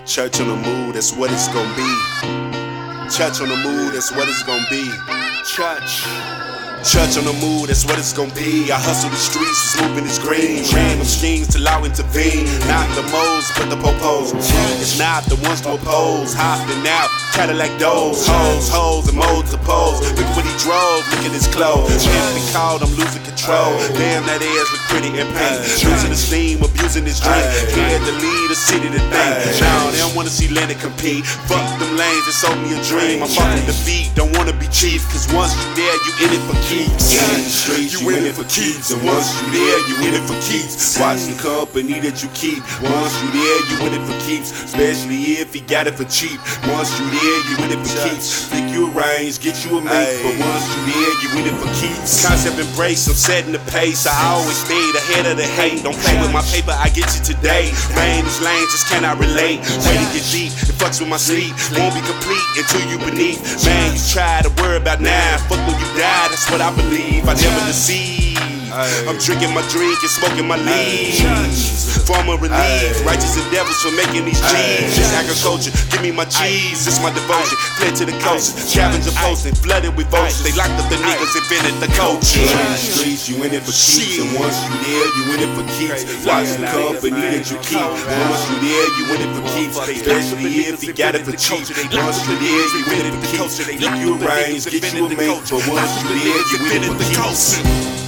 Church on the move, that's what it's gonna be. Church on the move, that's what it's gonna be. Church on the move, that's what it's gonna be. I hustle the streets, moving is green. Random schemes till I intervene. Not the moles, but the popos. It's not the ones to oppose. Hopping out, Cadillac doors. Hoes, and modes to pose. Look what he drove, look at his clothes. Can't be called, I'm losing control. Damn, that ass look pretty in pain. Losing the steam, abusing his drink. Had to lead a city to think. Now they don't wanna see Leonard compete. Fuck them lanes that sold me a dream. I'm fucking the beat, don't wanna be chief. Cause once you there, you in it for keeps. In the streets, you in it for keeps. And once you there, you in it for keeps. Watch the company that you keep. Once you there, you in it for keeps. Especially if he got it for cheap. Once you there, you in it for keeps. Flick you a range, get you a mate. But once you there, you in it for keeps. Concept embrace, I'm setting the pace. I always stayed ahead of the hate. Don't play with my paper, I get you today. Man, these lanes just cannot relate. Way to get deep, it fucks with my sleep. Won't be complete until you beneath. Man, you try to worry about now. Fuck when you die, that's what I believe. I never deceive. I'm drinking my drink and smoking my leaves. Former relief, righteous endeavors for making these G's. This agriculture, give me my cheese. It's my devotion. Fled to the coast, scavenger posting, flooded with votes. They locked up the niggas, invented the culture. In the streets, you in it for keeps. And once you there, you in it for keeps. Watch the company that you keep. Once you there, you in it for keeps. Especially if you got it for cheap. Once you there, you in it for keeps. Look you a range, get you a mate. But once you there, you in it for keeps.